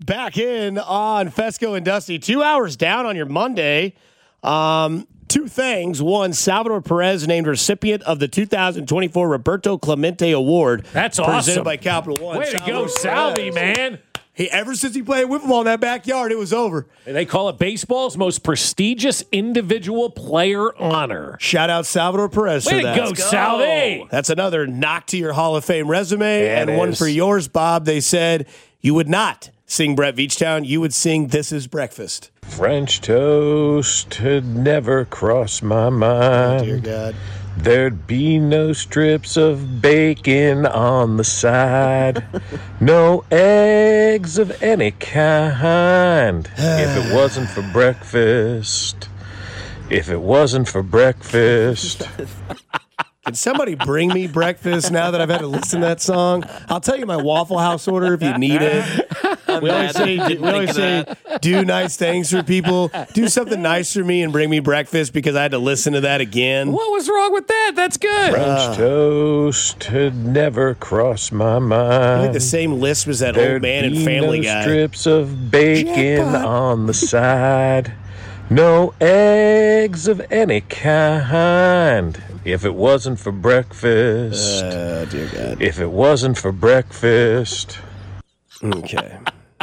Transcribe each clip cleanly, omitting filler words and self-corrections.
Back in on Fesco and Dusty. 2 hours down on your Monday. Two things. One, Salvador Perez named recipient of the 2024 Roberto Clemente Award. That's presented awesome. by Capital One. Way to go, Salvi, man. Ever since he played wiffle ball in that backyard, it was over. They call it baseball's most prestigious individual player honor. Shout out Salvador Perez Way for that. to go, Salvi. That's another knock to your Hall of Fame resume. Yeah, and one for yours, Bob. They said you would not sing Brett Veachtown. You would sing This Is Breakfast. French toast had never crossed my mind. Oh, dear God. There'd be no strips of bacon on the side. No eggs of any kind. If it wasn't for breakfast. If it wasn't for breakfast. Can somebody bring me breakfast now that I've had to listen to that song? I'll tell you my Waffle House order if you need it. We always say, do nice things for people. Do something nice for me and bring me breakfast because I had to listen to that again. What was wrong with that? That's good. French toast had never crossed my mind. I think the same list was that old man in Family no Guy. Strips of bacon on the side. No eggs of any kind. If it wasn't for breakfast. Oh, dear God. If it wasn't for breakfast. Okay.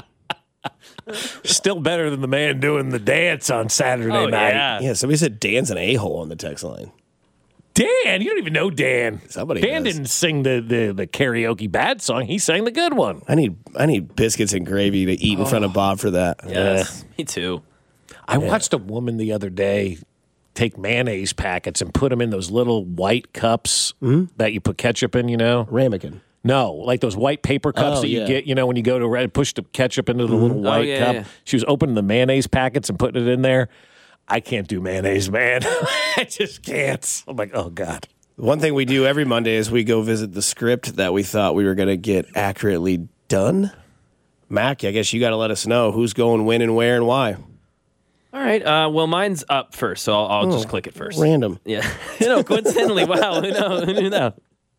Still better than the man doing the dance on Saturday night. Yeah, somebody said Dan's an a-hole on the text line. Dan, you don't even know Dan. Somebody Dan does. didn't sing the karaoke bad song. He sang the good one. I need biscuits and gravy to eat in front of Bob for that. Yes, me too. I watched a woman the other day take mayonnaise packets and put them in those little white cups that you put ketchup in, you know? Ramekin. No, like those white paper cups that you get, you know, when you go to push the ketchup into the little white cup. Yeah. She was opening the mayonnaise packets and putting it in there. I can't do mayonnaise, man. I just can't. I'm like, oh, God. One thing we do every Monday is we go visit the script that we thought we were going to get accurately done. Mac, I guess you got to let us know who's going when and where and why. All right. Well, mine's up first, so I'll just click it first. Random. Yeah. Coincidentally. Wow. Who knew that?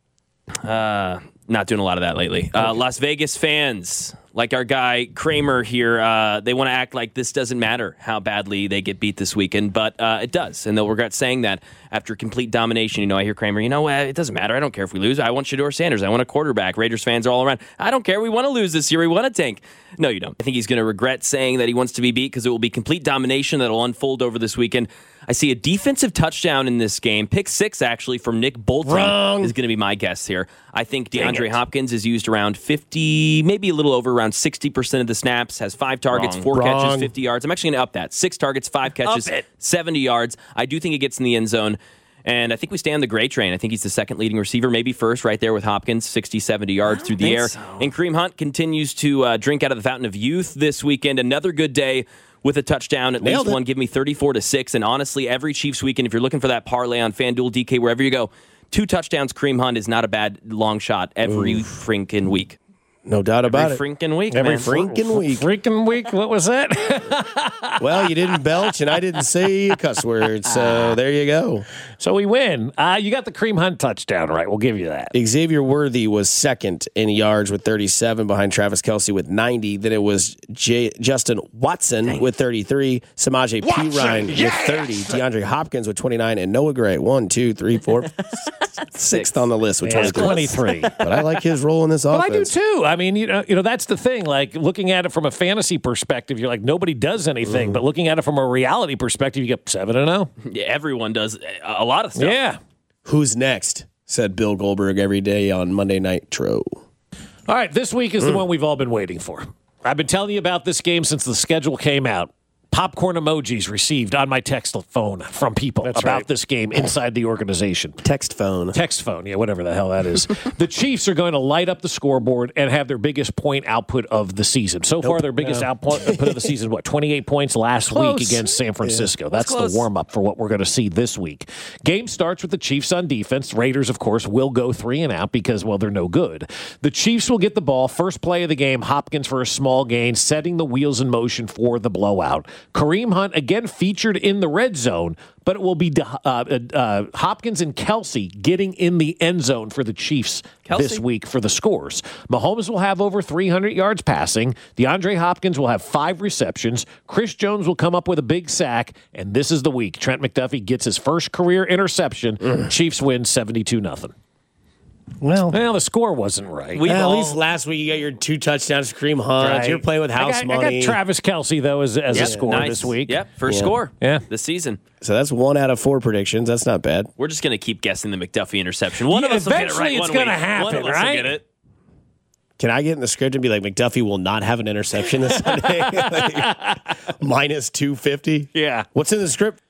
Not doing a lot of that lately. Las Vegas fans, like our guy Kramer here, they want to act like this doesn't matter how badly they get beat this weekend, but it does, and they'll regret saying that after complete domination. You know, I hear Kramer, it doesn't matter. I don't care if we lose. I want Shedeur Sanders. I want a quarterback. Raiders fans are all around. I don't care. We want to lose this year. We want to tank. No, you don't. I think he's going to regret saying that he wants to be beat because it will be complete domination that will unfold over this weekend. I see a defensive touchdown in this game. Pick 6, actually, from Nick Bolton is going to be my guess here. I think DeAndre Hopkins is used around 50, maybe a little over around 60% of the snaps, has 5 targets, 4 catches, 50 yards. I'm actually going to up that. 6 targets, 5 catches, 70 yards. I do think he gets in the end zone. And I think we stay on the Gray train. I think he's the second leading receiver, maybe first, right there with Hopkins, 60, 70 yards through the air. So. And Kareem Hunt continues to drink out of the fountain of youth this weekend. Another good day with a touchdown, at least one. Give me 34-6. And honestly, every Chiefs weekend, if you're looking for that parlay on FanDuel, DK, wherever you go, 2 touchdowns, Kareem Hunt is not a bad long shot every freaking week. No doubt about Every it. freaking week, Every man. freaking week. Freaking week? What was that? Well, you didn't belch, and I didn't say a cuss word, so there you go. So we win. You got the Kareem Hunt touchdown, right? We'll give you that. Xavier Worthy was second in yards with 37 behind Travis Kelce with 90. Then it was Justin Watson with 33, Samaje Perine with 30, DeAndre Hopkins with 29, and Noah Gray, 1, 2, 3, 4, 6th on the list with 23. But I like his role in this offense. Well, I do too. I mean, you know, that's the thing. Like, looking at it from a fantasy perspective, you're like, nobody does anything. But looking at it from a reality perspective, you get 7-0. Yeah, everyone does a lot of stuff. Yeah. Who's next? Said Bill Goldberg every day on Monday Nitro. All right, this week is the one we've all been waiting for. I've been telling you about this game since the schedule came out. Popcorn emojis received on my text phone from people about this game inside the organization. Text phone, yeah, whatever the hell that is. The Chiefs are going to light up the scoreboard and have their biggest point output of the season. So far, their biggest output of the season, 28 points last week against San Francisco. Yeah. That's the warm-up for what we're going to see this week. Game starts with the Chiefs on defense. Raiders, of course, will go 3 and out because, well, they're no good. The Chiefs will get the ball. First play of the game, Hopkins for a small gain, setting the wheels in motion for the blowout. Kareem Hunt again featured in the red zone, but it will be Hopkins and Kelsey getting in the end zone for the Chiefs this week for the scores. Mahomes will have over 300 yards passing. DeAndre Hopkins will have 5 receptions. Chris Jones will come up with a big sack, and this is the week Trent McDuffie gets his first career interception. Chiefs win 72-0. Well, the score wasn't right. At least last week you got your 2 touchdowns to Kareem Hunt. Right. You're playing with house money. I got Travis Kelsey, though, as a score this week. Yep, first score this season. So that's 1 out of 4 predictions. That's not bad. We're just going to keep guessing the McDuffie interception. One of us will get it right. Eventually, it's going to happen, one of us will get it. Can I get in the script and be like, McDuffie will not have an interception this Sunday? Minus 250? Yeah. What's in the script?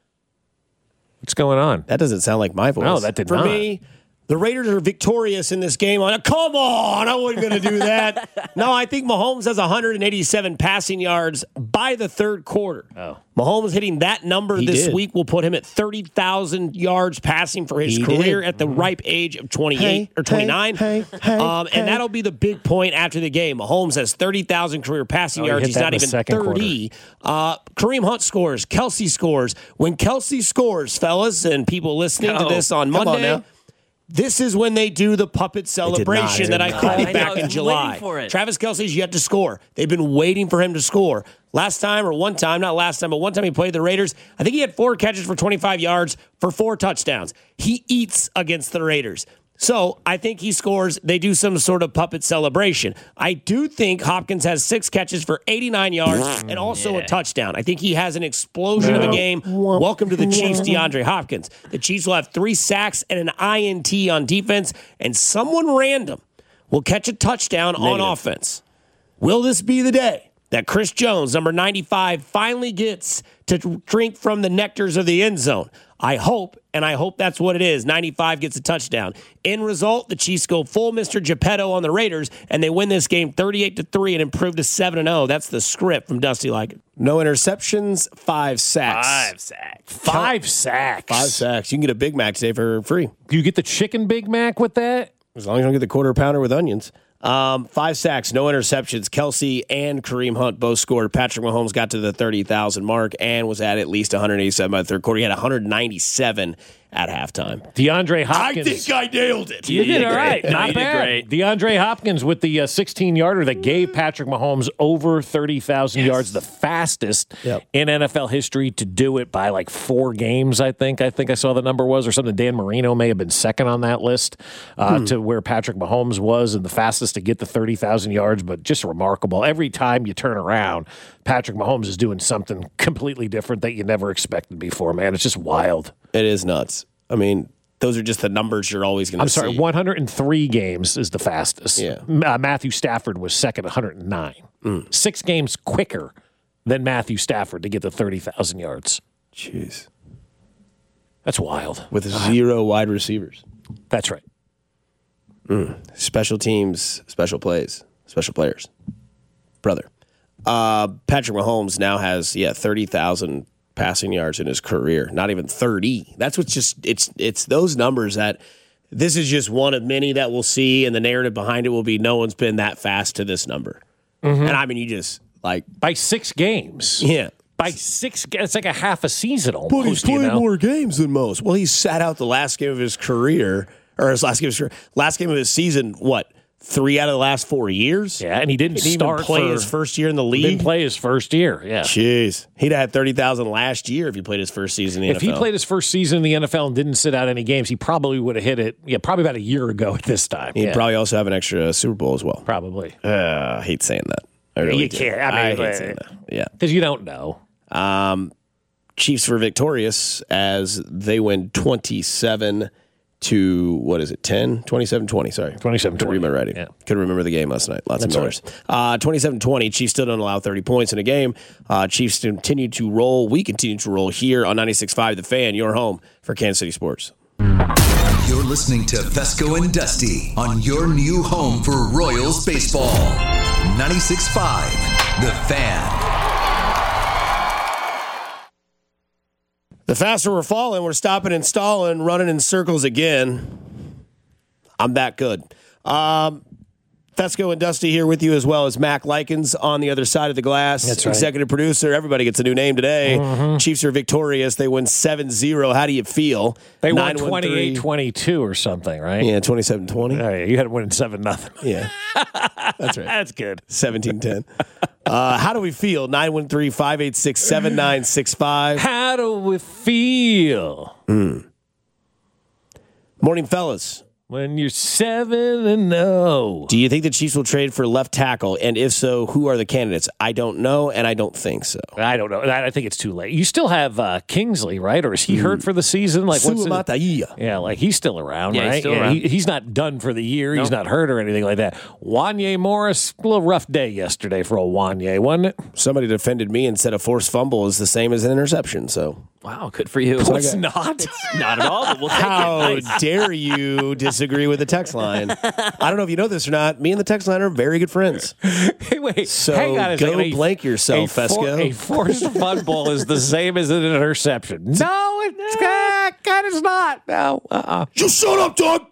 What's going on? That doesn't sound like my voice. No, that did not. For me, the Raiders are victorious in this game. Come on, I wasn't going to do that. No, I think Mahomes has 187 passing yards by the third quarter. Oh. Mahomes hitting that number this week will put him at 30,000 yards passing for his career at the ripe age of 28 or 29. And that'll be the big point after the game. Mahomes has 30,000 career passing yards. He's not even 30. Kareem Hunt scores. Kelsey scores. When Kelsey scores, fellas, and people listening to this on Monday, this is when they do the puppet celebration that I called back in July. Travis Kelce's yet to score. They've been waiting for him to score. One time he played the Raiders. I think he had 4 catches for 25 yards for 4 touchdowns. He eats against the Raiders. So I think he scores. They do some sort of puppet celebration. I do think Hopkins has 6 catches for 89 yards and also a touchdown. I think he has an explosion of a game. Welcome to the Chiefs, DeAndre Hopkins. The Chiefs will have 3 sacks and an INT on defense, and someone random will catch a touchdown on offense. Will this be the day that Chris Jones, number 95, finally gets to drink from the nectars of the end zone? I hope that's what it is. 95 gets a touchdown. End result, the Chiefs go full Mr. Geppetto on the Raiders, and they win this game 38-3 and improve to 7-0. That's the script from Dusty Like It. No interceptions, 5 sacks. 5 sacks. 5 sacks. You can get a Big Mac today for free. Do you get the chicken Big Mac with that? As long as you don't get the quarter pounder with onions. 5 sacks, no interceptions. Kelsey and Kareem Hunt both scored. Patrick Mahomes got to the 30,000 mark and was at least 187 by the third quarter. He had 197 at halftime. DeAndre Hopkins. I think I nailed it. You did all right. Not bad. Great. DeAndre Hopkins with the 16-yarder that gave Patrick Mahomes over 30,000 yards, the fastest in NFL history to do it by like 4 games, I think I saw the number was, or something. Dan Marino may have been second on that list to where Patrick Mahomes was, and the fastest to get the 30,000 yards, but just remarkable. Every time you turn around, Patrick Mahomes is doing something completely different that you never expected before, man. It's just wild. It is nuts. I mean, those are just the numbers you're always going to see. 103 games is the fastest. Yeah. Matthew Stafford was second, 109. 6 games quicker than Matthew Stafford to get to 30,000 yards. Jeez. That's wild. With 0 wide receivers. That's right. Special teams, special plays, special players. Brother. Patrick Mahomes now has 30,000 passing yards in his career. Not even 30. That's what's just it's those numbers that this is just one of many that we'll see, and the narrative behind it will be no one's been that fast to this number. And I mean, you just like by 6 games. Yeah. By 6, it's like a half a season almost. But he's played more games than most. Well, he sat out the last game of his career, or his last game of his season, 3 out of the last 4 years? Yeah, and he didn't start play his first year in the league. Didn't play his first year, yeah. Jeez. He'd had 30,000 last year if he played his first season in the NFL. If he played his first season in the NFL and didn't sit out any games, he probably would have hit it, probably about a year ago at this time. He'd probably also have an extra Super Bowl as well. Probably. I hate saying that. I really do. Can't. I hate saying that. Yeah. Because you don't know. Chiefs were victorious as they win 27 to, 10? 27-20, sorry. 27-20. Couldn't read my writing. Yeah. Couldn't remember the game last night. Lots of noise. 27-20, Chiefs still don't allow 30 points in a game. Chiefs continue to roll. We continue to roll here on 96.5 The Fan, your home for Kansas City sports. You're listening to Fesco and Dusty on your new home for Royals baseball. 96.5 The Fan. The faster we're falling, we're stopping and stalling, running in circles again. I'm that good. Fesco and Dusty here with you, as well as Mac Likens on the other side of the glass. That's right. Executive producer. Everybody gets a new name today. Chiefs are victorious. They win 7-0. How do you feel? They won 28-22 or something, right? Yeah, 27-20. Oh, yeah, you had to win 7-0. Yeah, that's right. That's good. 17-10. How do we feel? 913-586-7965. How do we feel? Morning, fellas. When you're 7-0. Do you think the Chiefs will trade for left tackle? And if so, who are the candidates? I don't know, and I don't think so. I don't know. I think it's too late. You still have Kingsley, right? Or is he hurt for the season? Like Suamataia. like he's still around, Yeah, right? he's still around. He's not done for the year. He's not hurt or anything like that. Wanye Morris, a little rough day yesterday for old Wanye, wasn't it? Somebody defended me and said a forced fumble is the same as an interception. So Wow, good for you. No, it's not. Not at all, but we'll take how it. Nice. dare you disagree with the text line? I don't know if you know this or not. Me and the text line are very good friends. Hey, wait. So hang on a go second. blank yourself, Fesco. A forced fumble is the same as an interception. No, it's kind of not. No, You shut up, Doug.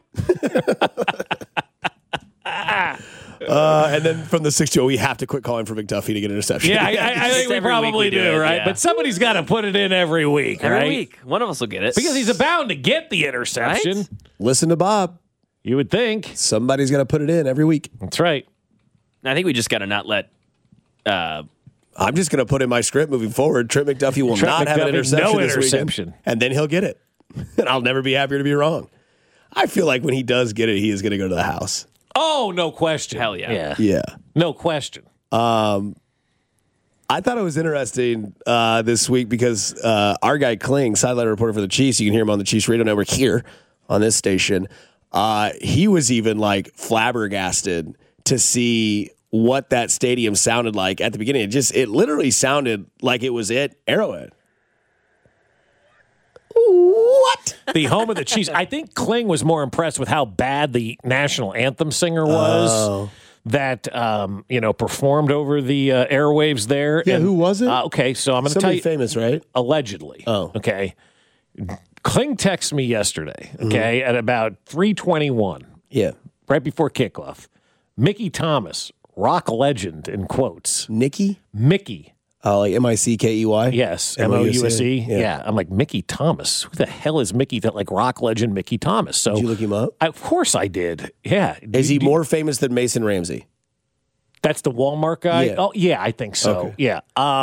And then from the 6-0, we have to quit calling for McDuffie to get an interception. Yeah, I think we Every probably week we do do, it, right? yeah. But somebody's got to put it in every week, right? Every week. One of us will get it. Because he's bound to get the interception. Right? Listen to Bob. You would think. Somebody's going to put it in every week. That's right. I think we just got to not let I'm just going to put in my script moving forward. Trent McDuffie will not have an interception no this interception. weekend, and then he'll get it. And I'll never be happier to be wrong. I feel like when he does get it, he is going to go to the house. Oh, no question. Hell yeah. Yeah. No question. I thought it was interesting this week because our guy Kling, sideline reporter for the Chiefs, you can hear him on the Chiefs radio network here on this station. He was even like flabbergasted to see what that stadium sounded like at the beginning. It literally sounded like it was at Arrowhead. What? The home of the Chiefs. I think Kling was more impressed with how bad the national anthem singer was that performed over the airwaves there. Yeah, who was it? Okay, so I'm going to tell you. Famous, right? Allegedly. Oh. Okay. Kling texted me yesterday, okay, at about 3:21, Yeah. right before kickoff. Mickey Thomas, rock legend, in quotes. Nikki? Mickey. Like Mickey? Yes, Mouse. Yeah. Yeah, I'm like, Mickey Thomas. Who the hell is Mickey? Like rock legend Mickey Thomas. So Did you look him up? of course I did. Yeah. Is he more famous than Mason Ramsey? That's the Walmart guy? Yeah. Oh, yeah, I think so. Okay. Yeah.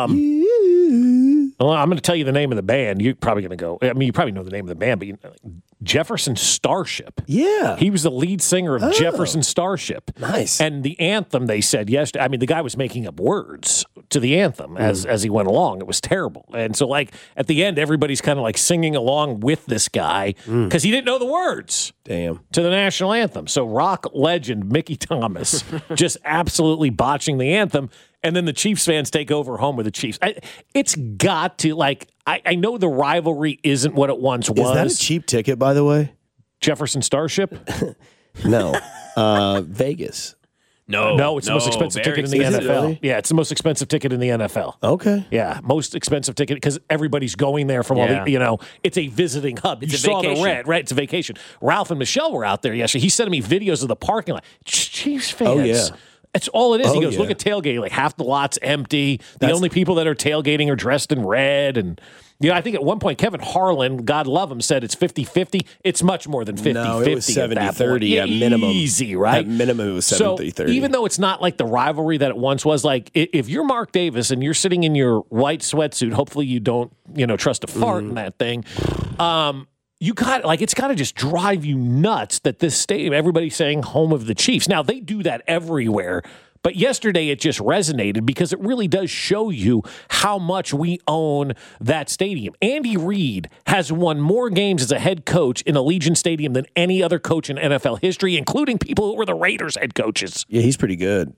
Well, I'm going to tell you the name of the band. You're probably going to go. I mean, you probably know the name of the band, but Jefferson Starship. Yeah. He was the lead singer of Jefferson Starship. Nice. And the anthem, they said yesterday, I mean, the guy was making up words to the anthem as he went along. It was terrible. And so, like, at the end, everybody's kind of like singing along with this guy because he didn't know the words. Damn. To the national anthem. So rock legend Mickey Thomas just absolutely botching the anthem. And then the Chiefs fans take over home with the Chiefs. It's got to, like, I know the rivalry isn't what it once was. Is that a cheap ticket, by the way? Jefferson Starship? No. Vegas. No, it's the most expensive ticket in the expensive. NFL. Really? Yeah, it's the most expensive ticket in the NFL. Okay. Yeah, most expensive ticket because everybody's going there from all the, it's a visiting hub. It's you a saw vacation. the red, right? It's a vacation. Ralph and Michelle were out there yesterday. He sent me videos of the parking lot. Chiefs fans. Oh, yeah. That's all it is. He Oh, goes, yeah. look at tailgating. Like half the lot's empty. The only people that are tailgating are dressed in red. And, I think at one point, Kevin Harlan, God love him, said it's 50-50. It's much more than 50-50. No, it was at that 70-30 point. Yeah, at minimum. Easy, right? At minimum, it was 70-30. So even though it's not like the rivalry that it once was, like if you're Mark Davis and you're sitting in your white sweatsuit, hopefully you don't, trust a fart in that thing. You got it's got to just drive you nuts that this stadium, everybody's saying home of the Chiefs. Now they do that everywhere. But yesterday it just resonated because it really does show you how much we own that stadium. Andy Reid has won more games as a head coach in Allegiant Stadium than any other coach in NFL history, including people who were the Raiders head coaches. Yeah, he's pretty good.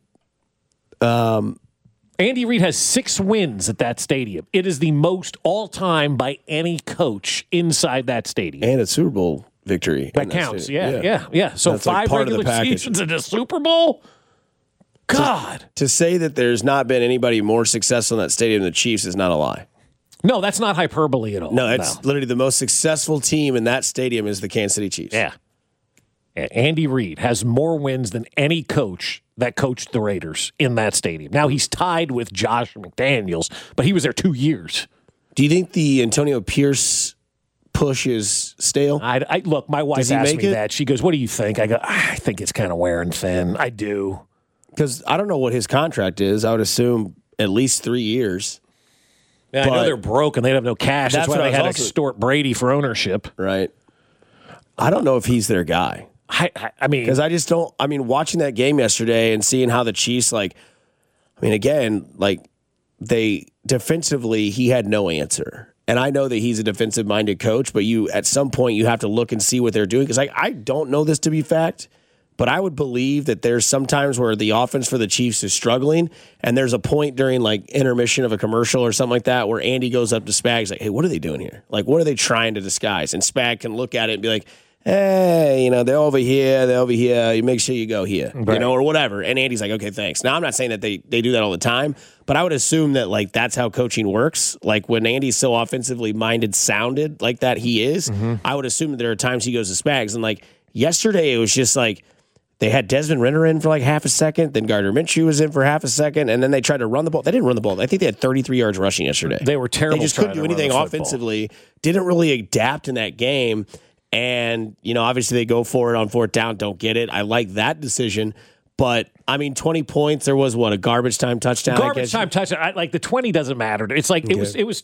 Andy Reid has 6 wins at that stadium. It is the most all-time by any coach inside that stadium. And a Super Bowl victory. That counts. Yeah. So That's like 5 part of the regular package. seasons and a Super Bowl? God. To say that there's not been anybody more successful in that stadium than the Chiefs is not a lie. No, that's not hyperbole at all. No, it's literally the most successful team in that stadium is the Kansas City Chiefs. Yeah. Andy Reid has more wins than any coach that coached the Raiders in that stadium. Now he's tied with Josh McDaniels, but he was there 2 years. Do you think the Antonio Pierce push is stale? I look, my wife asked me that. She goes, "What do you think?" I go, "I think it's kind of wearing thin." I do. Because I don't know what his contract is. I would assume at least 3 years. Yeah, I know they're broke and they have no cash. That's why they had to extort Brady for ownership. Right. I don't know if he's their guy. I mean, because I just don't. I mean, watching that game yesterday and seeing how the Chiefs, they defensively, he had no answer. And I know that he's a defensive-minded coach, but at some point you have to look and see what they're doing. Because I don't know this to be fact, but I would believe that there's some times where the offense for the Chiefs is struggling, and there's a point during intermission of a commercial or something like that where Andy goes up to Spags like, "Hey, what are they doing here? What are they trying to disguise?" And Spag can look at it and be like, "Hey, they're over here. You make sure you go here, right. or whatever." And Andy's like, "Okay, thanks." Now, I'm not saying that they do that all the time, but I would assume that that's how coaching works. When Andy's so offensively minded, sounded like that he is, I would assume that there are times he goes to Spags. And yesterday, it was just they had Desmond Ridder in for half a second, then Gardner Minshew was in for half a second, and then they tried to run the ball. They didn't run the ball. I think they had 33 yards rushing yesterday. They were terrible. They just couldn't do anything offensively. Didn't really adapt in that game. And, obviously they go for it on fourth down, don't get it. I like that decision. But, 20 points, there was, a garbage time touchdown? Garbage time touchdown. The 20 doesn't matter. It's it was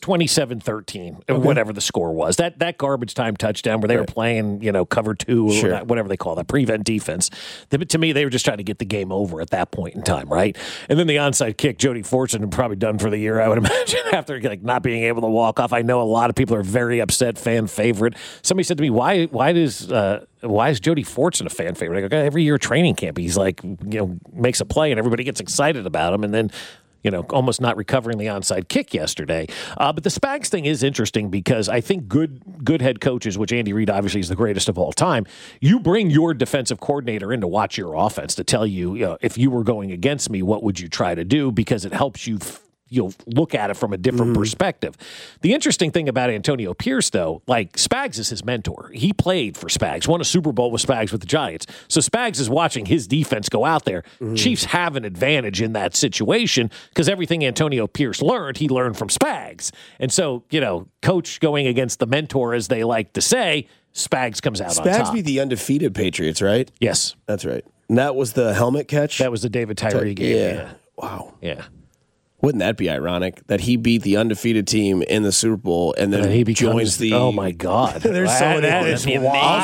27-13, whatever the score was. That garbage time touchdown where they were playing, cover two or whatever they call that, prevent defense. To me, they were just trying to get the game over at that point in time, right? And then the onside kick, Jody Fortson probably done for the year, I would imagine, after not being able to walk off. I know a lot of people are very upset, fan favorite. Somebody said to me, why is Jody Fortson a fan favorite? I go, every year training camp, he's makes a play and everybody gets excited about him, and then almost not recovering the onside kick yesterday. But the Spags thing is interesting because I think good head coaches, which Andy Reid obviously is the greatest of all time, you bring your defensive coordinator in to watch your offense to tell you, if you were going against me, what would you try to do? Because it helps you look at it from a different perspective. The interesting thing about Antonio Pierce, though, Spags is his mentor. He played for Spags, won a Super Bowl with Spags with the Giants. So Spags is watching his defense go out there. Chiefs have an advantage in that situation because everything Antonio Pierce learned, he learned from Spags. And so, coach going against the mentor, as they like to say, Spags comes out on top. Spags beat the undefeated Patriots, right? Yes. That's right. And that was the helmet catch? That was the David Tyree game. Yeah. Wow. Yeah. Wouldn't that be ironic that he beat the undefeated team in the Super Bowl and then he joins the? Oh my God! There's so many.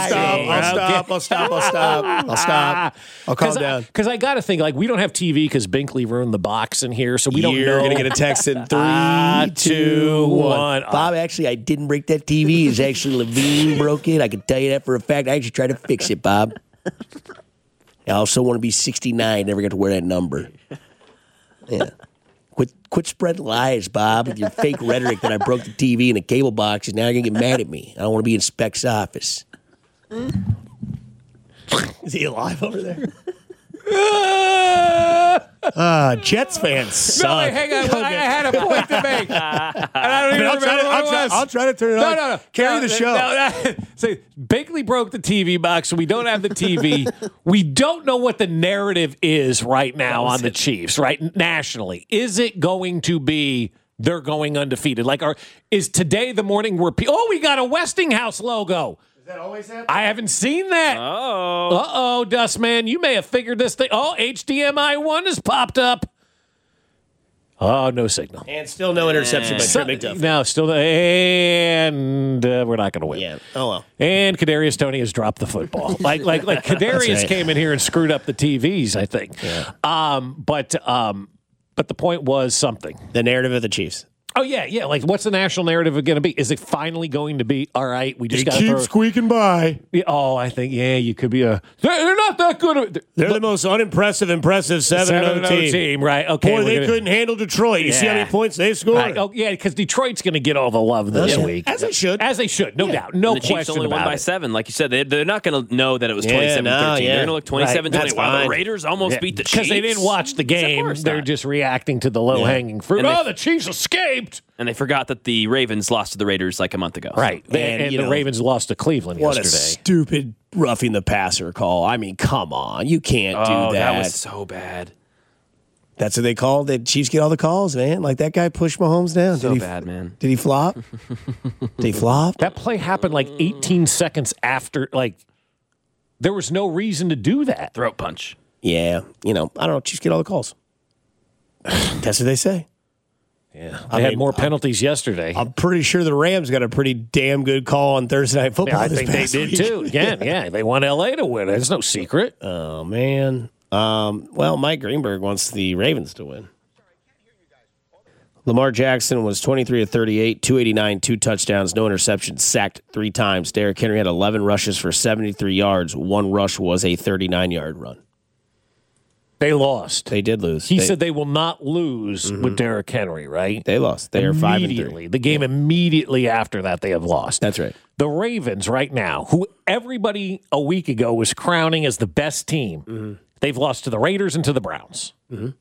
I'll stop. I'll calm down. Because I got to think we don't have TV because Binkley ruined the box in here, so we don't know. You're gonna get a text in 3, 2, 1. Bob, actually, I didn't break that TV. It's actually Levine broke it. I can tell you that for a fact. I actually tried to fix it, Bob. I also want to be 69. Never got to wear that number. Yeah. Quit spreading lies, Bob, with your fake rhetoric that I broke the TV in a cable box, and now you're going to get mad at me. I don't want to be in Spec's office. Is he alive over there? Jets fans suck. No, hang on. I had a point to make. And I don't even remember what it was. I'll try to turn it on. No. Carry the show. So Binkley broke the TV box, so we don't have the TV. We don't know what the narrative is right now on the Chiefs, right? Nationally. Is it going to be they're going undefeated? Is today the morning where we got a Westinghouse logo. Does that always happen? I haven't seen that. Uh-oh, Dustman. You may have figured this thing. Oh, HDMI 1 has popped up. Oh, no signal. And still no interception by Trent McDuffie. No, still. And we're not going to win. Yeah. Oh, well. And Kadarius Toney has dropped the football. Like Kadarius came in here and screwed up the TVs, I think. Yeah. But the point was something. The narrative of the Chiefs. Oh, yeah. What's the national narrative going to be? Is it finally going to be, all right, we just got to keep squeaking by. Oh, I think, you could be they're not that good. They're the most impressive 7-0 team. Right, okay. Boy, they couldn't handle Detroit. You see how many points they scored? Right. Oh, yeah, because Detroit's going to get all the love this week. As they should. No doubt. No the question Chiefs only about won by 7. Like you said, they're not going to know that it was 27-13. They're going to look 27-20. Wow, the Raiders almost beat the Chiefs. Because they didn't watch the game. They're just reacting to the low-hanging fruit. The Chiefs escaped. Escaped. And they forgot that the Ravens lost to the Raiders like a month ago. Right. And the Ravens lost to Cleveland what yesterday. What a stupid roughing the passer call. I mean, come on. You can't do that. That was so bad. That's what they called. Did Chiefs get all the calls, man? Like, that guy pushed Mahomes down. So bad, man. Did he flop? Did he flop? That play happened like 18 seconds after. Like, there was no reason to do that. Throat punch. Yeah. I don't know. Chiefs get all the calls. That's what they say. Yeah. They had more penalties yesterday. I'm pretty sure the Rams got a pretty damn good call on Thursday Night Football. I think they did too. Yeah. They want LA to win. It's no secret. Oh, man. Well, Mike Greenberg wants the Ravens to win. Lamar Jackson was 23 of 38, 289, 2 touchdowns, no interceptions, sacked 3 times. Derrick Henry had 11 rushes for 73 yards. 1 rush was a 39-yard run. They lost. They did lose. He said they will not lose with Derrick Henry, right? They lost. They are 5-3. The game immediately after that, they have lost. That's right. The Ravens right now, who everybody a week ago was crowning as the best team, they've lost to the Raiders and to the Browns.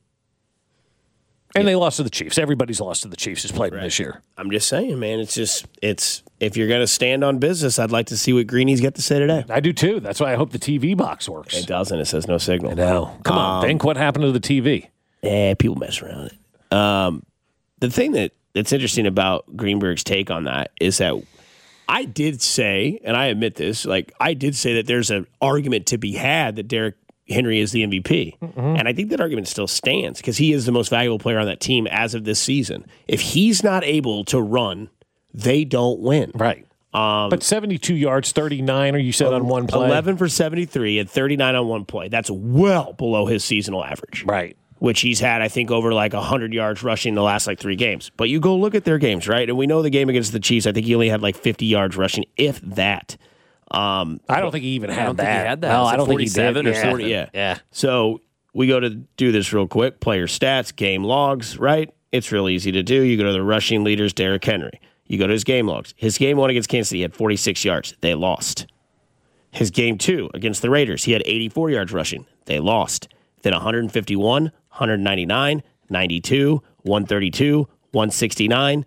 And they lost to the Chiefs. Everybody's lost to the Chiefs who's played this year. I'm just saying, man, it's if you're going to stand on business, I'd like to see what Greeny's got to say today. I do too. That's why I hope the TV box works. It doesn't. It says no signal. I know. Come on, think what happened to the TV? People mess around it. The thing that's interesting about Greenberg's take on that is that I did say, and I admit this, I did say that there's an argument to be had that Derrick Henry is the MVP. And I think that argument still stands because he is the most valuable player on that team as of this season. If he's not able to run, they don't win. Right. But 72 yards, 39, or you said on one play? 11 for 73 and 39 on one play. That's well below his seasonal average. Right. Which he's had, I think, over 100 yards rushing the last 3 games. But you go look at their games, right? And we know the game against the Chiefs, I think he only had 50 yards rushing, if that. I don't think he even had that. Think he had that. No, I don't think he did. 47 or 40. Yeah. So we go to do this real quick. Player stats, game logs, right? It's real easy to do. You go to the rushing leaders, Derrick Henry. You go to his game logs. His game 1 against Kansas City, he had 46 yards. They lost. His game 2 against the Raiders, he had 84 yards rushing. They lost. Then 151, 199, 92, 132, 169,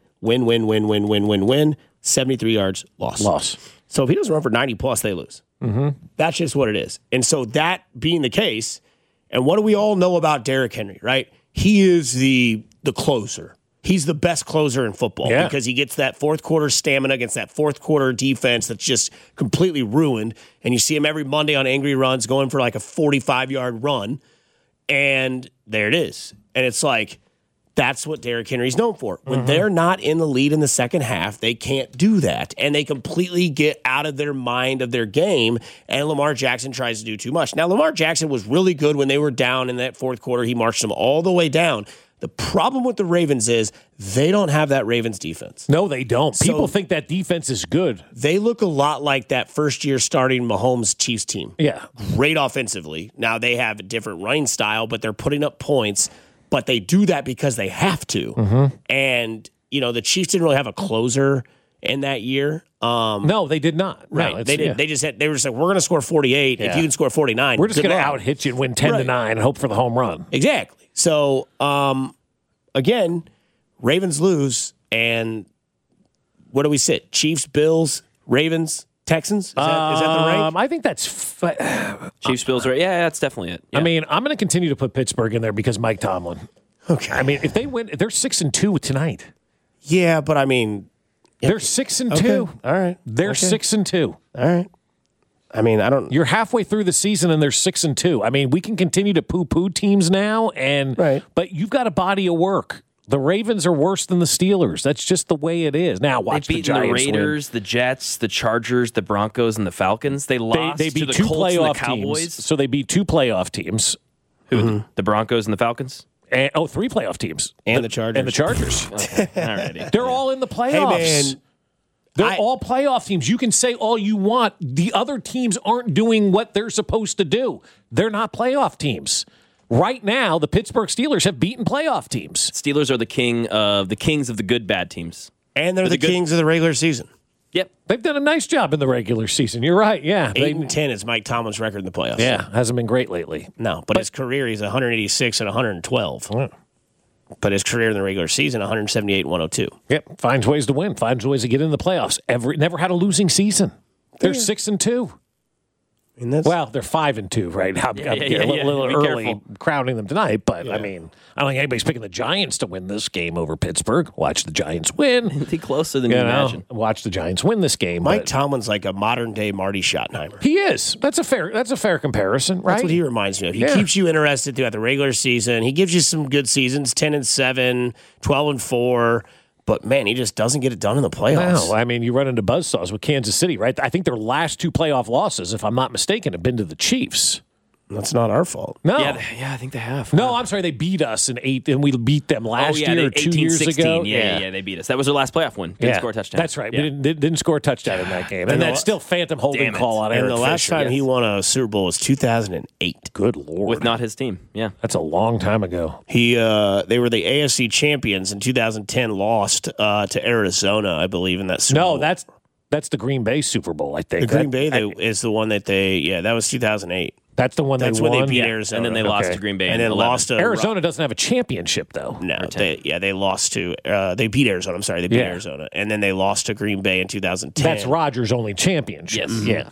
win, 73 yards, loss. So if he doesn't run for 90 plus, they lose. That's just what it is. And so that being the case, and what do we all know about Derrick Henry, right? He is the closer. He's the best closer in football because he gets that fourth quarter stamina against that fourth quarter defense that's just completely ruined. And you see him every Monday on Angry Runs going for a 45-yard run. And there it is. And it's that's what Derrick Henry's known for. When they're not in the lead in the second half, they can't do that. And they completely get out of their mind of their game, and Lamar Jackson tries to do too much. Now, Lamar Jackson was really good when they were down in that fourth quarter. He marched them all the way down. The problem with the Ravens is they don't have that Ravens defense. No, they don't. People think that defense is good. They look a lot like that first-year starting Mahomes Chiefs team. Yeah. Great offensively. Now, they have a different running style, but they're putting up points. But they do that because they have to. And, the Chiefs didn't really have a closer in that year. No, they did not. Right. No, they didn't. They were just we're going to score 48. If you can score 49, we're just going to out-hit you and win 10-9 and hope for the home run. Exactly. So, again, Ravens lose. And what do we sit? Chiefs, Bills, Ravens, Texans? Is that the rank? I think that's Chiefs, Bills, right? Yeah, that's definitely it. Yeah. I mean, I'm going to continue to put Pittsburgh in there because Mike Tomlin. Okay. I mean, if they win, they're 6-2 tonight. Yeah, but I mean, they're 6-2. Okay. All right. They're 6-2. All right. I mean, I don't. You're halfway through the season and they're 6-2. I mean, we can continue to poo-poo teams now, but you've got a body of work. The Ravens are worse than the Steelers. That's just the way it is. Now watch the Giants the Raiders, win. the Jets, the Chargers, the Broncos, and the Falcons. They lost they beat to the two Colts playoff and the Cowboys. teams. So they beat 2 playoff teams. Who? The Broncos and the Falcons? And, 3 playoff teams. And the Chargers. And the Chargers. Okay. All righty. They're all in the playoffs. Hey, man. They're all playoff teams. You can say all you want. The other teams aren't doing what they're supposed to do. They're not playoff teams. Right now, the Pittsburgh Steelers have beaten playoff teams. Steelers are the kings of the good bad teams. And they're the kings of the regular season. Yep. They've done a nice job in the regular season. You're right, yeah. 8-10 is Mike Tomlin's record in the playoffs. Yeah, hasn't been great lately. No, but his career, he's 186 and 112. But his career in the regular season, 178 and 102. Yep, finds ways to win, finds ways to get in the playoffs. Never had a losing season. They're 6-2. And that's, Well, they're 5-2 right now. A little early careful. crowning them tonight, but I mean, I don't think anybody's picking the Giants to win this game over Pittsburgh. Watch the Giants win. Be closer than you imagine. Watch the Giants win this game. Mike but Tomlin's like a modern day Marty Schottenheimer. he is. That's a fair comparison, right? That's what he reminds me of. He Yeah. keeps you interested throughout the regular season. He gives you some good seasons, 10-7, 12-4. But, man, he just doesn't get it done in the playoffs. No, I mean, you run into buzzsaws with Kansas City, right? I think their last 2 playoff losses, if I'm not mistaken, have been to the Chiefs. That's not our fault. No. Yeah, I think they have. No, I'm sorry. They beat us in 8, and we beat them last year or 2 years 18-16. ago. Yeah, they beat us. That was their last playoff win. Didn't score a touchdown. That's right. Yeah. We didn't score a touchdown in that game. And that's still phantom holding Damn it. call on And Eric the last Fisher. time he won a Super Bowl was 2008. Good Lord. With not his team. Yeah. That's a long time ago. They were the AFC champions in 2010, lost to Arizona, I believe, in that Super Bowl. No, that's the Green Bay Super Bowl, I think. The Green Bay is the one that that was 2008. That's the one That's they when won. they beat Yeah. Arizona. And then they lost to Green Bay. And in then 11. lost to Arizona doesn't have a championship, though. No, they lost to they beat Arizona. I'm sorry, they beat Arizona, and then they lost to Green Bay in 2010. That's Rodgers' only championship. Yes. Yeah.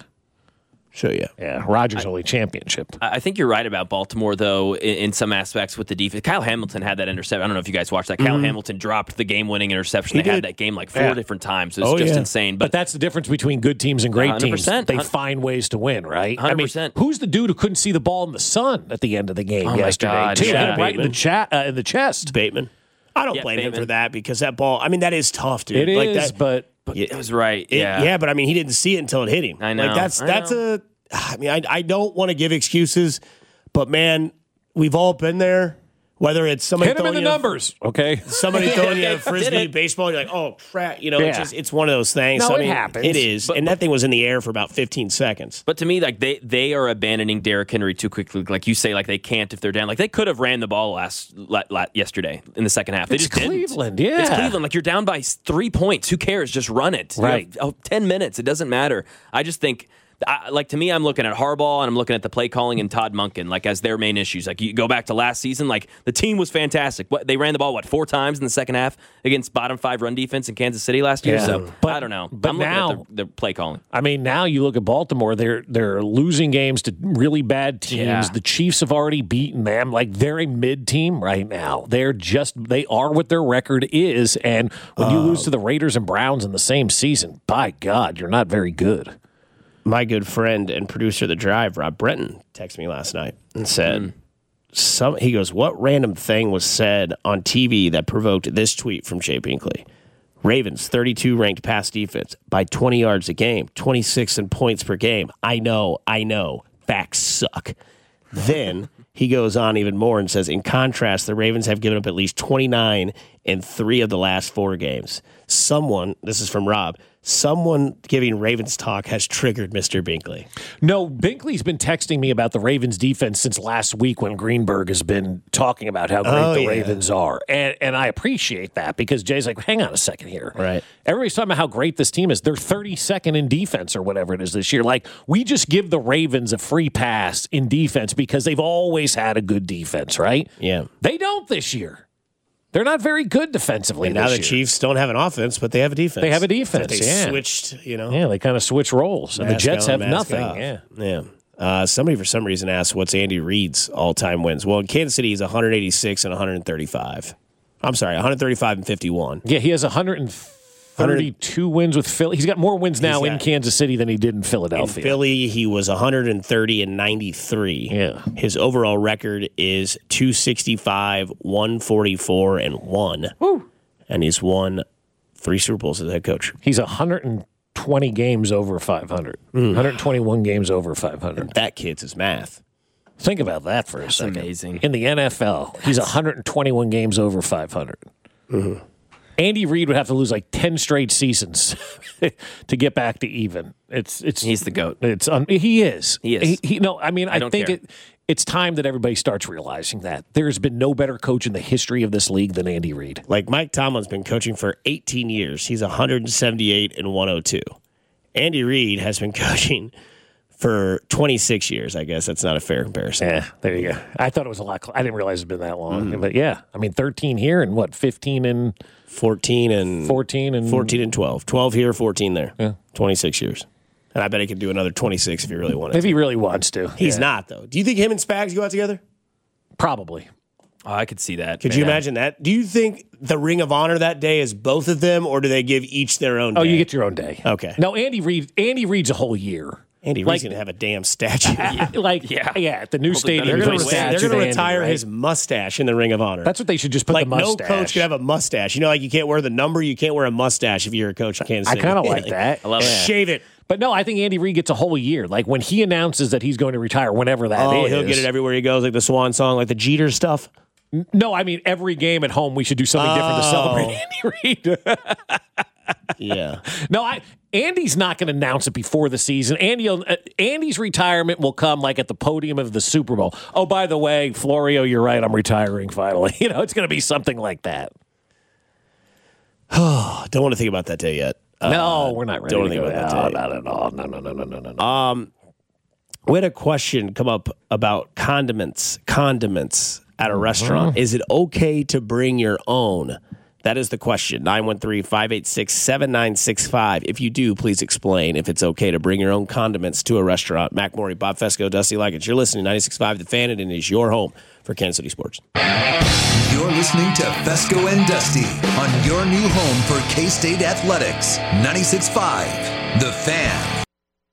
So Yeah, Rodgers' only championship. I think you're right about Baltimore, though, in some aspects with the defense. Kyle Hamilton had that interception. I don't know if you guys watched that. Kyle Hamilton dropped the game-winning interception. They had that game like 4 different times. It was just insane. But that's the difference between good teams and great teams. 100%. They find ways to win, right? 100%. I mean, who's the dude who couldn't see the ball in the sun at the end of the game Oh, my yesterday? God, too? yeah. Hit him right in the chest. Bateman. I don't blame him Bateman. for that because that ball. I mean, that is tough, dude. It like is, that, but it was right. Yeah. yeah, but I mean, he didn't see it until it hit him. I know. Like that's a. I mean, I don't want to give excuses, but man, we've all been there. Whether it's somebody hit him in throwing the you numbers, okay? somebody throwing you a frisbee baseball, you're like, oh crap, it's one of those things. No, So, I it mean, happens. It is, and that thing was in the air for about 15 seconds. But to me, like they are abandoning Derrick Henry too quickly. Like you say, like they can't if they're down. Like they could have ran the ball yesterday in the second half. They It's just didn't. Cleveland, yeah. It's Cleveland. Like you're down by 3 points. Who cares? Just run it. Right. 10 minutes. It doesn't matter. I just think. Like to me, I'm looking at Harbaugh and I'm looking at the play calling and Todd Monken like as their main issues. Like you go back to last season, like the team was fantastic. They ran the ball 4 times in the second half against bottom 5 run defense in Kansas City last year. Yeah. So But- I don't know. but I'm looking now- at the play calling. I mean, now you look at Baltimore; they're losing games to really bad teams. Yeah. The Chiefs have already beaten them. Like they're a mid team right now. They are what their record is. And when you lose to the Raiders and Browns in the same season, by God, you're not very good. My good friend and producer of The Drive, Rob Brenton, texted me last night and said, he goes, what random thing was said on TV that provoked this tweet from Jay Binkley? Ravens, 32 ranked pass defense by 20 yards a game, 26 in points per game. I know. Facts suck. Then he goes on even more and says, in contrast, the Ravens have given up at least 29 in 3 of the last 4 games. This is from Rob, someone giving Ravens talk has triggered Mr. Binkley. No, Binkley's been texting me about the Ravens defense since last week when Greenberg has been talking about how great the Ravens are. And I appreciate that because Jay's like, hang on a second here. Right. Everybody's talking about how great this team is. They're 32nd in defense or whatever it is this year. Like, we just give the Ravens a free pass in defense because they've always had a good defense, right? Yeah. They don't this year. They're not very good defensively And now this the year. Chiefs don't have an offense, but they have a defense. They have a defense, They yeah. switched, Yeah, they kind of switch roles. And the mask Jets on, have mask nothing. off. Yeah. Yeah. Somebody for some reason asked what's Andy Reid's all-time wins. Well, in Kansas City, he's 186 and 135. I'm sorry, 135 and 51. Yeah, he has 132 wins with Philly. He's got more wins now in Kansas City than he did in In Philadelphia. Philly, he was 130 and 93. Yeah. His overall record is 265, 144, and 1. Woo. And he's won 3 Super Bowls as head coach. He's 120 games over 500. 121 games over 500. That kid's his math. Think about that for a second. amazing. In the NFL, he's 121 games over 500. Andy Reid would have to lose like 10 straight seasons to get back to even. He's the GOAT. He is. He is. I don't think care. it's time that everybody starts realizing that. There's been no better coach in the history of this league than Andy Reid. Like Mike Tomlin's been coaching for 18 years. He's 178 and 102. Andy Reid has been coaching for 26 years. I guess that's not a fair comparison. Yeah, there you go. I thought it was a lot. I didn't realize it'd been that long. But yeah, I mean, 13 here and what, 15 and 14 and 14 and 12. 12 here, 14 there. Yeah. 26 years. And I bet he could do another 26 if he really wanted if to. he really wants to. He's not, though. Do you think him and Spags go out together? Probably. Oh, I could see that. Could you imagine that? Do you think the Ring of Honor that day is both of them, or do they give each their own day? Oh, you get your own day. Okay. No, Andy Reid's a whole year. Andy Reid's going to have a damn statue. At the new stadium. They're going statue to of Andy, retire right? his mustache in the Ring of Honor. That's what they should just put like the mustache. No coach could have a mustache. You know, like you can't wear the number, you can't wear a mustache if you're a coach in Kansas I City. kind of like that. I love it. Shave it. But no, I think Andy Reid gets a whole year. Like when he announces that he's going to retire, whenever that is. Oh, he'll get it everywhere he goes, like the Swan song, like the Jeter stuff. No, I mean every game at home we should do something different to celebrate Andy Reid. Yeah. No, Andy's not going to announce it before the season. Andy's retirement will come like at the podium of the Super Bowl. Oh, by the way, Florio, you're right. I'm retiring finally. You know, it's going to be something like that. Don't want to think about that day yet. No, we're not ready don't to think go about that out. day. Not at all. No. We had a question come up about condiments at a restaurant. Is it okay to bring your own? That is the question. 913-586-7965. If you do, please explain if it's okay to bring your own condiments to a restaurant. Mac Morey, Bob Fesco, Dusty Likens. You're listening to 96.5 The Fan, and it is your home for Kansas City sports. You're listening to Fesco and Dusty on your new home for K-State Athletics. 96.5 The Fan.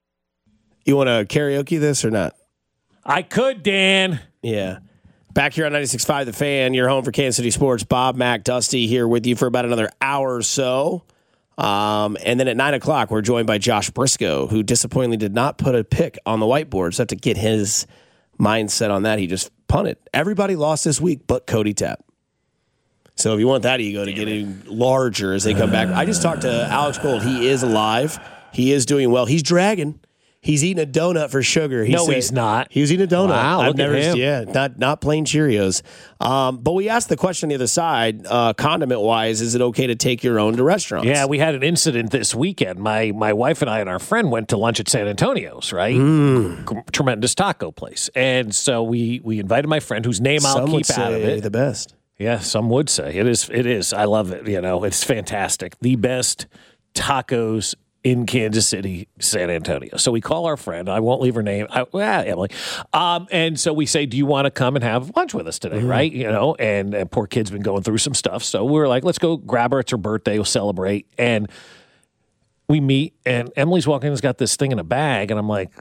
You want to karaoke this or not? I could, Dan. Yeah. Back here on 96.5 The Fan, your home for Kansas City sports. Bob, Mac, Dusty here with you for about another hour or so. And then at 9 o'clock, we're joined by Josh Briscoe, who disappointingly did not put a pick on the whiteboard. So I have to get his mindset on that. He just punted. Everybody lost this week but Cody Tapp. So if you want that ego to get even larger as they come back. I just talked to Alex Gold. He is alive. He is doing well. He's dragging. He's eating a donut for sugar. He's not. He was eating a donut. Wow, look at him. Yeah, not plain Cheerios. But we asked the question on the other side, condiment-wise, is it okay to take your own to restaurants? Yeah, we had an incident this weekend. My wife and I and our friend went to lunch at San Antonio's, right? Tremendous taco place. And so we invited my friend, whose name I'll keep out of it. The best. Yeah, some would say. It is. I love it. You know, it's fantastic. The best tacos in Kansas City, San Antonio. So we call our friend. I won't leave her name. Emily. And so we say, do you want to come and have lunch with us today, right? You know, and poor kid's been going through some stuff. So we were like, let's go grab her. It's her birthday. We'll celebrate. And we meet, and Emily's walking in, has got this thing in a bag. And I'm like,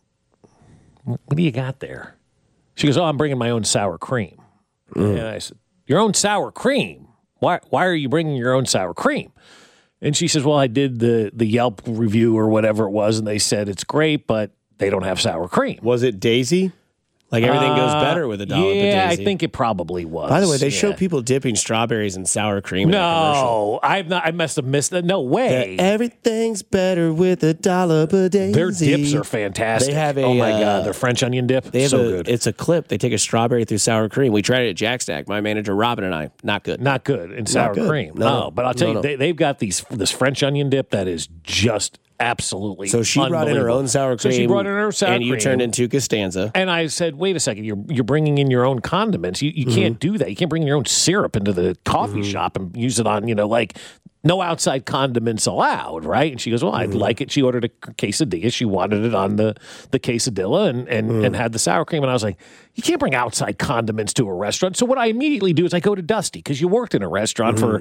what do you got there? She goes, I'm bringing my own sour cream. And I said, your own sour cream? Why are you bringing your own sour cream? And she says, well, I did the Yelp review or whatever it was, and they said it's great, but they don't have sour cream. Was it Daisy? Like everything goes better with a dollop of Daisy. Yeah, I think it probably was. By the way, they show people dipping strawberries in sour cream. No, I've not. I must have missed that. No way. Everything's better with a dollop of Daisy. Their dips are fantastic. They have oh my god, their French onion dip. They have so good. It's a clip. They take a strawberry through sour cream. We tried it at Jack Stack. My manager Robin and I. Not good. Not good in sour cream. No, but I'll tell you, they've got this French onion dip that is just absolutely. So she brought in her own sour cream. So she brought in her sour cream, and you turned into Costanza. And I said, wait a second, you're bringing in your own condiments. You can't do that. You can't bring your own syrup into the coffee shop and use it on, like no outside condiments allowed, right? And she goes, well, I'd like it. She ordered a quesadilla. She wanted it on the quesadilla and had the sour cream. And I was like, you can't bring outside condiments to a restaurant. So what I immediately do is I go to Dusty, because you worked in a restaurant for,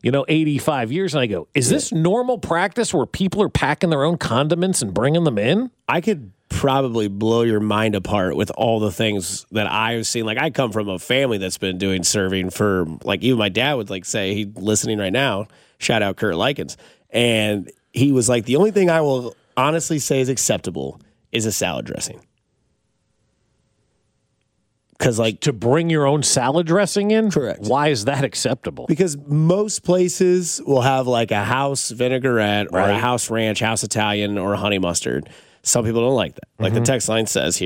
85 years. And I go, is this normal practice where people are packing their own condiments and bringing them in? I could probably blow your mind apart with all the things that I've seen. Like, I come from a family that's been doing serving for, like, even my dad would say, he's listening right now. Shout out Kurt Likens. And he was like, the only thing I will honestly say is acceptable is a salad dressing. Because, to bring your own salad dressing in? Correct. Why is that acceptable? Because most places will have like a house vinaigrette or a house ranch, house Italian, or a honey mustard. Some people don't like that. Like the text line says here,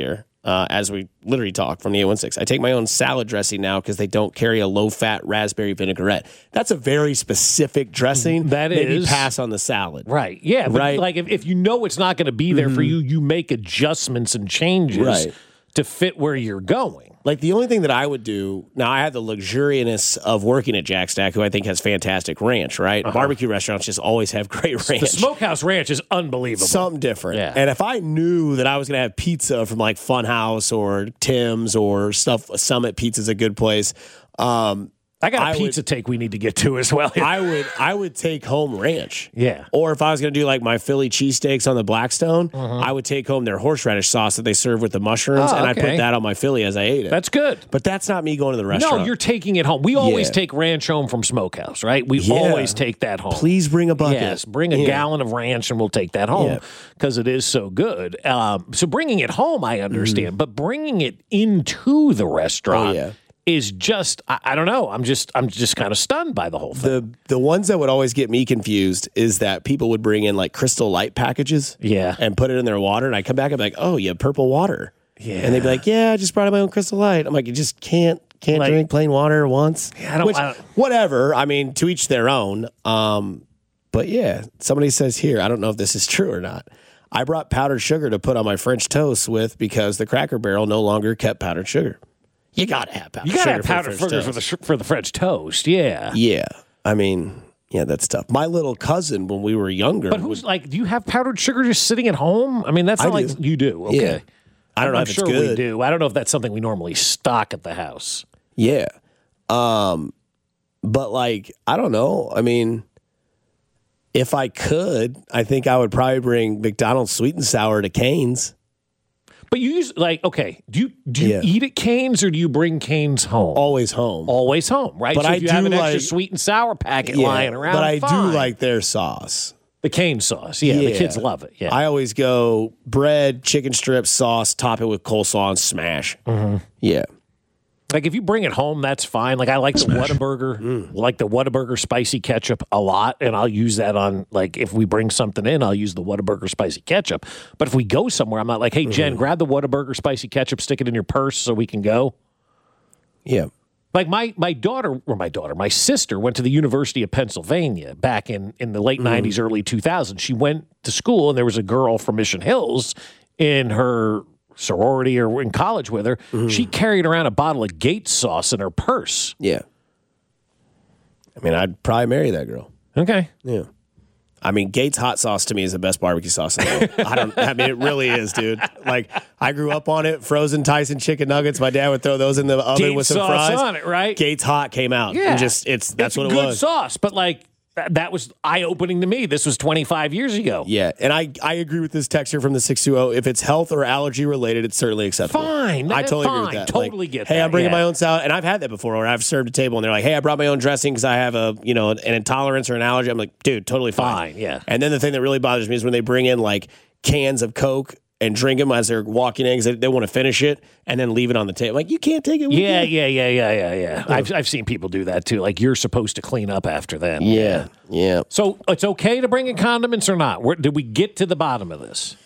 as we literally talk from the 816. I take my own salad dressing now because they don't carry a low-fat raspberry vinaigrette. That's a very specific dressing. That Maybe is. pass on the salad. Right. Yeah. But Right. like if you know it's not going to be there for you, you make adjustments and changes Right. to fit where you're going. Like the only thing that I would do now, I have the luxuriousness of working at Jack Stack, who I think has fantastic ranch. Right, barbecue restaurants just always have great ranch. The Smokehouse Ranch is unbelievable. Something different. Yeah. And if I knew that I was going to have pizza from like Funhouse or Tim's or stuff, Summit Pizza's a good place. I got a pizza take we need to get to as well. I would take home ranch. Yeah. Or if I was going to do like my Philly cheesesteaks on the Blackstone, I would take home their horseradish sauce that they serve with the mushrooms, and I put that on my Philly as I ate it. That's good. But that's not me going to the restaurant. No, you're taking it home. We always Yeah. take ranch home from Smokehouse, right? We Yeah. always take that home. Please bring a bucket. Yes, bring a gallon of ranch and we'll take that home because it is so good. So bringing it home, I understand, but bringing it into the restaurant is just, I don't know. I'm just kind of stunned by the whole thing. The ones that would always get me confused is that people would bring in like Crystal Light packages and put it in their water, and I come back and be like, oh, you have purple water. Yeah. And they'd be like, yeah, I just brought in my own Crystal Light. I'm like, you just can't drink plain water once. I don't- whatever. I mean, to each their own. But yeah, somebody says here, I don't know if this is true or not. I brought powdered sugar to put on my French toast with because the Cracker Barrel no longer kept powdered sugar. You gotta have powdered sugar. You got to have powdered for sugar for the French toast. Yeah. Yeah. I mean, yeah, that's tough. My little cousin, when we were younger. But who's like, do you have powdered sugar just sitting at home? I mean, that's not like you do. Okay. Yeah. I don't know if sure it's good. we do. I don't know if that's something we normally stock at the house. Yeah. But like, I don't know. I mean, if I could, I think I would probably bring McDonald's sweet and sour to Cane's. But you use okay. Do you eat at Cane's or do you bring Cane's home? Always home. Always home, right? But so I if you have do an extra like- sweet and sour packet lying around, but I fine. do like their sauce. the cane sauce. Yeah, the kids love it. Yeah, I always go bread, chicken strips, sauce, top it with coleslaw, and smash. Mm-hmm. Yeah. like if you bring it home, that's fine. Like I like the Whataburger spicy ketchup a lot, and I'll use that on like if we bring something in, I'll use the Whataburger spicy ketchup. But if we go somewhere, I'm not like, hey Jen, grab the Whataburger spicy ketchup, stick it in your purse so we can go. Yeah. Like my sister went to the University of Pennsylvania back in the late 90s, early 2000s. She went to school, and there was a girl from Mission Hills in her sorority or in college with her. She carried around a bottle of Gates sauce in her purse. Yeah. I mean, I'd probably marry that girl. Okay. Yeah. I mean, Gates hot sauce to me is the best barbecue sauce in the world. I mean, it really is, dude. Like, I grew up on it. Frozen Tyson chicken nuggets. My dad would throw those in the oven Gates with some sauce fries. on it, right? Gates hot came out. Yeah. And that's what it good was. sauce, but like that was eye-opening to me. This was 25 years ago. Yeah. And I agree with this texture from the 620. If it's health or allergy related, it's certainly acceptable. Fine. I totally agree Fine. with that. Totally like, get hey, that. I'm bringing Yeah. my own salad. And I've had that before where I've served a table and they're like, hey, I brought my own dressing because I have an intolerance or an allergy. I'm like, dude, totally fine. Fine, yeah. And then the thing that really bothers me is when they bring in like cans of Coke and drink them as they're walking in because they want to finish it and then leave it on the table. Like, you can't take it with Yeah. you. I've seen people do that too. Like you're supposed to clean up after them. Yeah. Yeah. So it's okay to bring in condiments or not? Did we get to the bottom of this?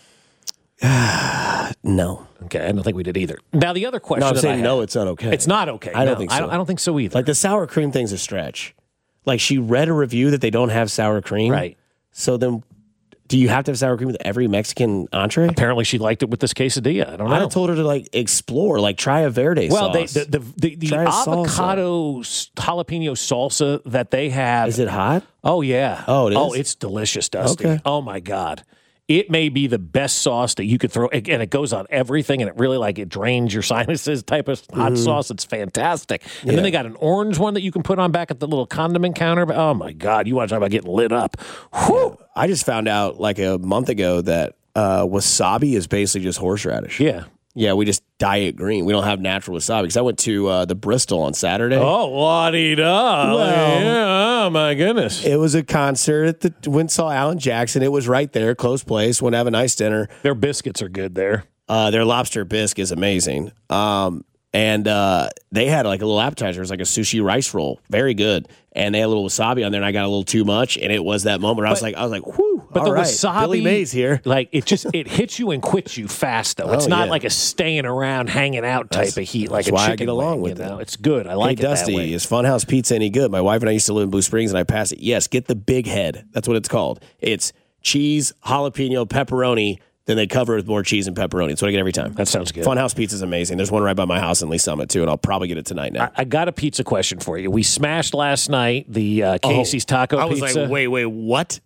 No. Okay, I don't think we did either. Now the other question. No, I'm that I saying had- no, it's not okay. It's not okay. I don't No, think so. I don't think so either. Like the sour cream thing's a stretch. Like she read a review that they don't have sour cream. Right. So then do you have to have sour cream with every Mexican entree? Apparently, she liked it with this quesadilla. I don't know. I told her to like explore, like try a verde Well, sauce. the Try a salsa. avocado jalapeno salsa that they have. Is it hot? Oh yeah. Oh, it is? Oh, it's delicious, Dusty. Okay. Oh my God. It may be the best sauce that you could throw, and it goes on everything, and it really it drains your sinuses type of hot sauce. It's fantastic. And then they got an orange one that you can put on back at the little condiment counter. Oh my God, you want to talk about getting lit up? Whew. I just found out like a month ago that wasabi is basically just horseradish. Yeah. Yeah, we just dye it green. We don't have natural wasabi because I went to the Bristol on Saturday. Oh, la-di-da. Well, yeah. Oh my goodness. It was a concert at went saw Alan Jackson. It was right there, close place. Went to have a nice dinner. Their biscuits are good there. Their lobster bisque is amazing. And they had like a little appetizer. It was like a sushi rice roll. Very good. And they had a little wasabi on there, and I got a little too much. And it was that moment where I was like, whew. But the All right. wasabi, Billy Mays here. Like it hits you and quits you fast though. It's not like a staying around, hanging out type of heat like that's a why I chicken get along wing, with you know? it. It's good. I like Hey, it Dusty, that way. is Funhouse Pizza any good? My wife and I used to live in Blue Springs, and I pass it. Yes, get the big head. That's what it's called. It's cheese, jalapeno, pepperoni. Then they cover it with more cheese and pepperoni. That's what I get every time. That sounds good. Funhouse Pizza is amazing. There's one right by my house in Lee Summit, too, and I'll probably get it tonight now. I got a pizza question for you. We smashed last night the Casey's Taco I was Pizza. like, wait, what?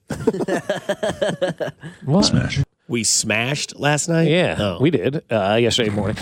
What? Smash. We smashed last night? Yeah, we did yesterday morning.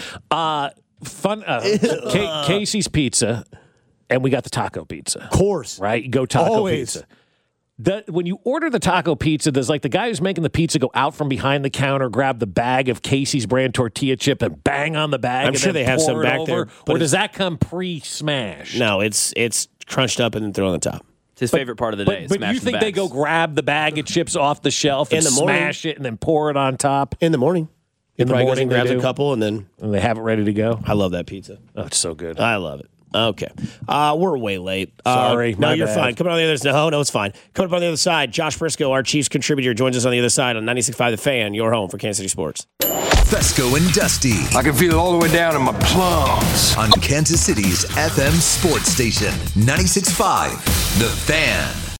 Casey's Pizza, and we got the taco pizza. Of course. Right? Go taco Always. pizza. When you order the taco pizza, does like the guy who's making the pizza go out from behind the counter, grab the bag of Casey's brand tortilla chip and bang on the bag? I'm sure they have some back there. Or does that come pre-smashed? No, it's crunched up and then thrown on the top. It's his favorite part of the day. But you think they go grab the bag of chips off the shelf and smash it and then pour it on top? In the morning. In the morning, grabs they a do? couple, and then And they have it ready to go? I love that pizza. Oh, it's so good. I love it. Okay. We're way late. Sorry. No, my you're bad. fine. Coming on the other side. No, it's fine. Coming up on the other side, Josh Briscoe, our Chiefs contributor, joins us on the other side on 96.5 The Fan, your home for Kansas City sports. Fesco and Dusty I can feel it all the way down in my plums. on Kansas City's FM sports station, 96.5 The Fan.